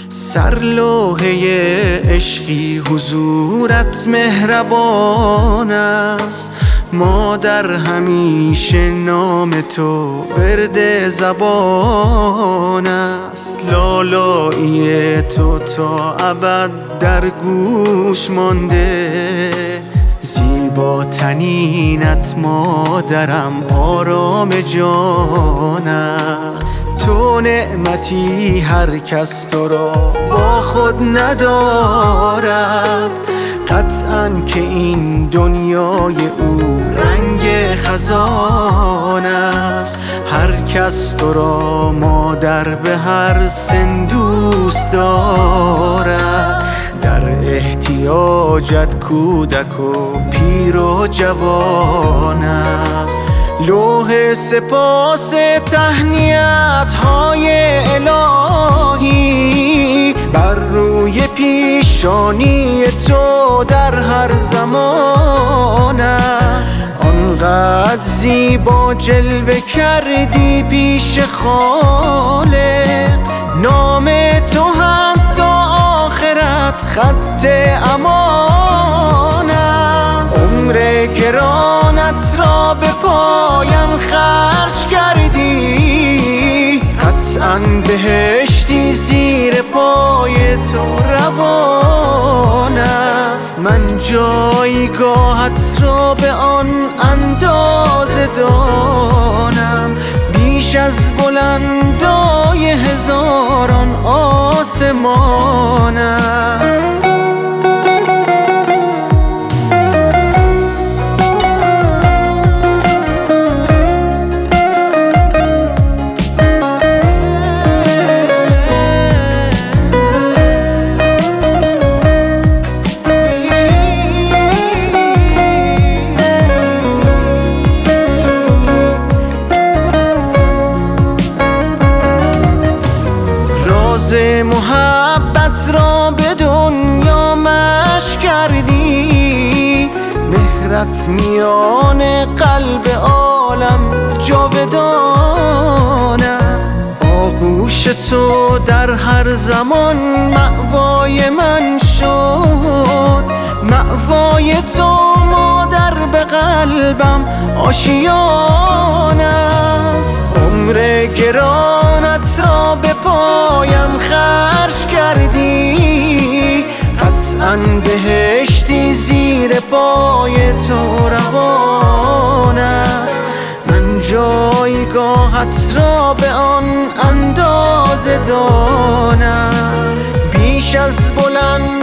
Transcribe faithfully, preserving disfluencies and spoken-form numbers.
سرلوحه عشقی حضورت مهربان است، مادر همیشه نام تو ورد زبان است. لالایی تو تا ابد در گوش مانده، زیباترینت مادرم آرام جان است. تو نعمتی هر کس تو را با خود ندارد، قطعاً که این دنیای او رنگ خزان است. هر کس تو را مادر به هر سن دوست دارد، در احتیاجت کودک و پیر و جوان است. لوح سپاس تهنیت های الهی بر روی پیشانی تو در هر زمان است. آنقدر زیبا جلوه کردی پیش خالق، نام تو حتی آخرت خط امان است. عمر گرانت را به پایم خرج کردی، قطعاً بهشتی زیر پای تو روان است. من جایگاهت را به آن اندازه دانم، بیش از بلندای هزاران آسمان است. محبت را به دنیا مشق کردی، مهرت میان قلب عالم جاودان است. آغوش تو در هر زمان مأوای من شد، مأوای تو مادر به قلبم آشیان است. عمر گرانت را به پایم خرج کردی، قطعاً بهشتی زیر پای تو روان است. من جایگاهت را به آن اندازه دانم، بیش از بلند